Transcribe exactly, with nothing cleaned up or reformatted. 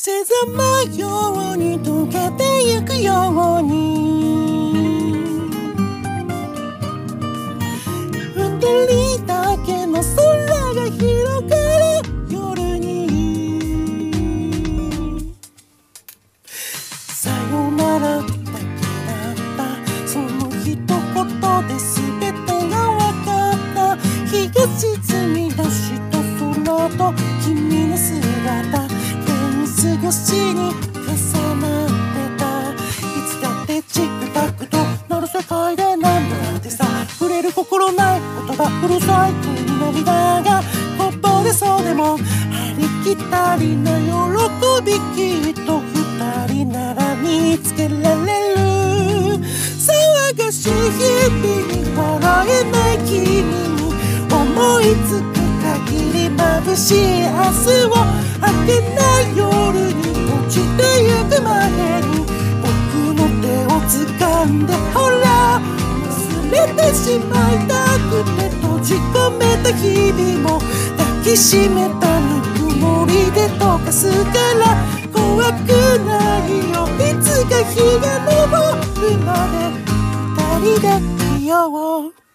せざまように溶けてゆくように二人だけの空が広がる夜にさよならだけだったその一言で全てが分かった日が沈み出した空と君の姿過ごしに重なってたいつだってチックタックとなる世界でなんだってさ触れる心ない言葉うるさい声に涙がこぼれそうでもありきたりな喜びきっと二人なら見つけられる騒がしい日々に笑えない君に思いつく限り眩しい明日を明けない夜に落ちてゆく前に僕の手を掴んでほら忘れてしまいたくて閉じ込めた日々も抱きしめたぬくもりで溶かすから怖くないよいつか日が昇るまで二人でいよう